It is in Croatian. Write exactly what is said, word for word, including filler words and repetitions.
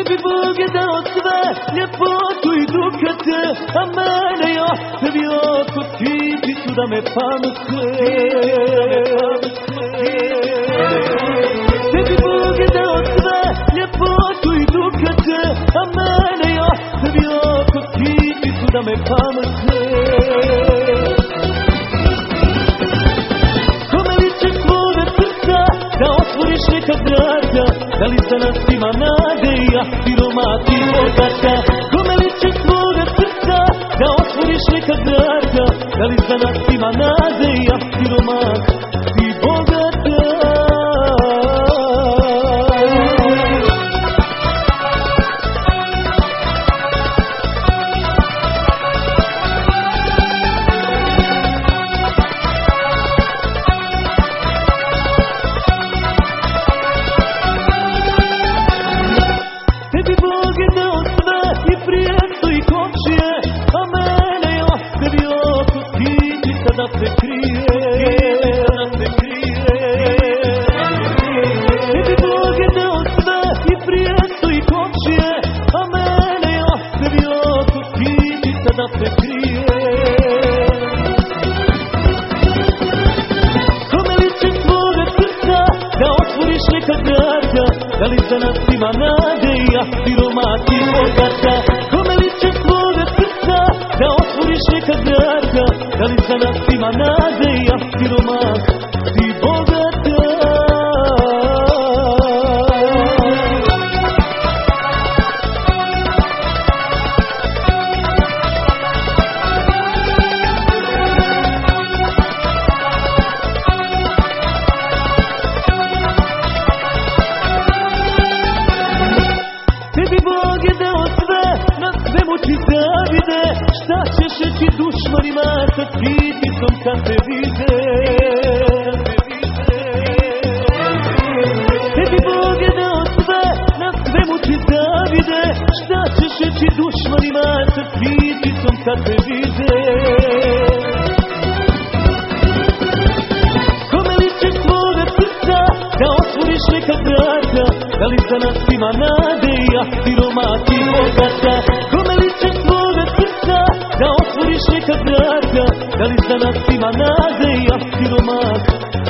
Tebi Bog je dao sve, ljepotu i dukate, a mene ja tebi oko kipicu da me pamukle. Tebi Bog je dao sve, ljepotu i dukate, a mene ja tebi oko kipicu da me pamukle. Kome liče tvoga srca, da otvoriš neka vrata, da li za nas ima nade i ja siromak i bogata. Kome liče tvoga srca, da otvoriš neka vrata, da li za nas ima nade i ja siromak i bogata. Da se krije, da se krije. Tebi Bog je dao sve i prijestu i komšije, a mene je ostavio kod kitica da se krije. Kome liče tvoga srca, da otvoriš neka vrata, da li za nas ima nade i ja siromak i bogata. Kome liče tvoga srca, da otvoriš neka vrata, da li za nas ima nade i ja siromak i bogata. Tebi Bog je dao sve, na svemu ti zavide, šta ćeš reći dušmanima sa kiticom kad te vide. Tebi Bog je dao sve, na svemu ti zavide, šta ćeš reći dušmanima sa kiticom kad te vide. Kome liče tvoga srca, da otvoriš neka vrata, da li za nas ima nade i ja siromak i bogata. Kome liče tvoga srca, da otvoriš neka vrata, da li za nas ima nade i ja siromak